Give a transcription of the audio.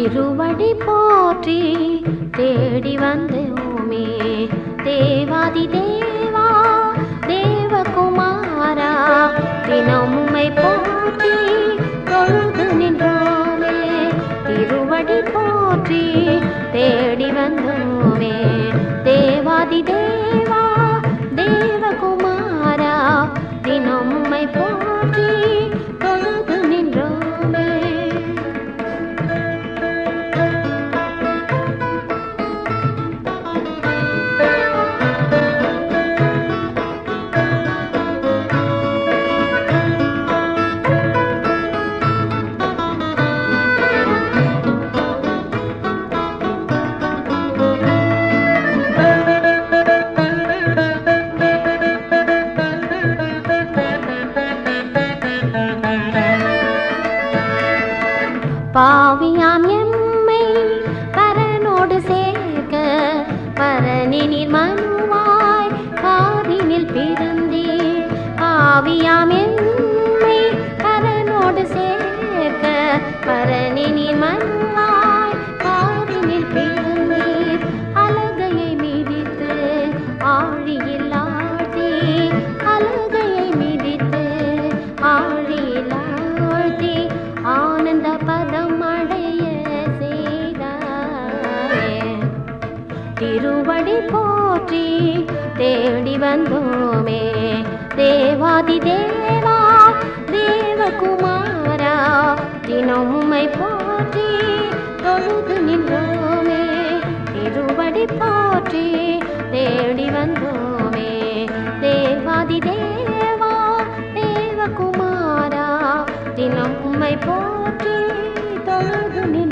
திருவடி போற்றி தேடி வந்தோமே தேவாதி தேவா தேவகுமாரா தினம் உம்மை போற்றி தொழுது நின்றோமே திருவடி போற்றி தேடி வந்தோமே தேவாதி தேவா தேவகுமாரா தினம் உம்மை போற்றி தொழுது நின்றோமே பாவியாம் எம்மை பரனோடு சேர்க்க பரனினில் மனுவாய் காதினில் பிறந்தீர் பாவியாம் எம்மை பரனோடு சேர்க்க பரனினில் மனுவாய் காதினில் பிறந்தீர் அலகையை மிதித்து ஆழியில் ஆழ்த்தி அலகையை மிதித்து ஆழியில் ஆழ்த்தி ஆனந்த பதம் அடைய செய்தாயே திருவடி போற்றி தேடி வந்தோமே தேவாதி தேவா தேவகுமாரா தினம் உம்மை போற்றி தொழுது நின்றோமே திருவடி போற்றி தேடி வந்தோமே தேவாதி தேவா தேவகுமாரா தினம் உம்மை போற்றி தொழுது